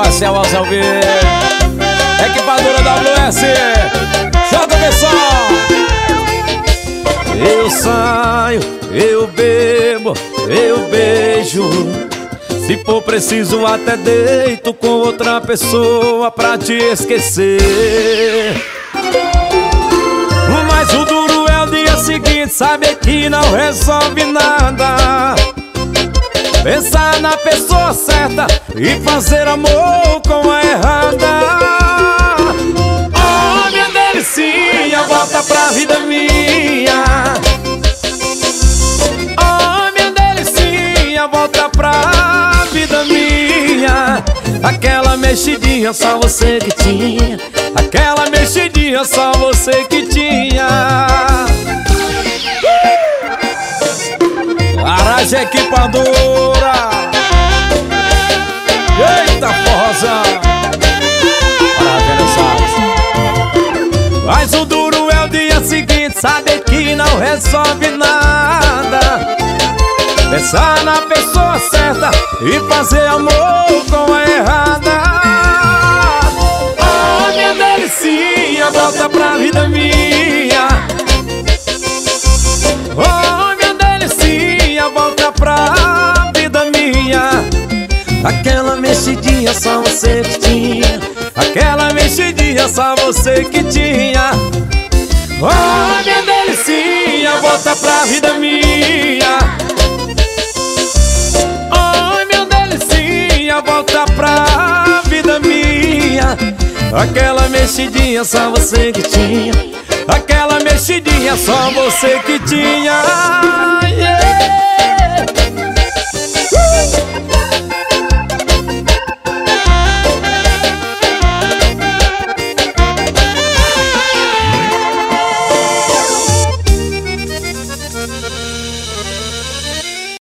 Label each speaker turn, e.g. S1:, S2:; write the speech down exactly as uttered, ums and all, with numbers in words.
S1: Marcel Alzalvi, equipadora W S. Joga, pessoal. Eu saio, eu bebo, eu beijo. Se for preciso até deito com outra pessoa pra te esquecer. Mas o duro é o dia seguinte, saber que não resolve nada. Pensar na pessoa certa e fazer amor com a errada. Oh, minha delicinha, volta pra vida minha. Oh, minha delicinha, volta pra vida minha. Aquela mexidinha só você que tinha. Aquela mexidinha só você que tinha. Garagem equipadora. Eita, forrozão. Mas o duro é o dia seguinte, saber que não resolve nada. Pensar na pessoa certa e fazer amor com a errada. Oh, minha delicinha, volta pra vida minha. Oh, minha delicinha, volta pra vida minha. Aquela mexidinha só você que tinha. Aquela mexidinha só você que tinha. Oh, minha delicinha, volta pra vida minha. Oh, minha delicinha, volta pra vida minha. Aquela mexidinha só você que tinha. Aquela mexidinha só você que tinha.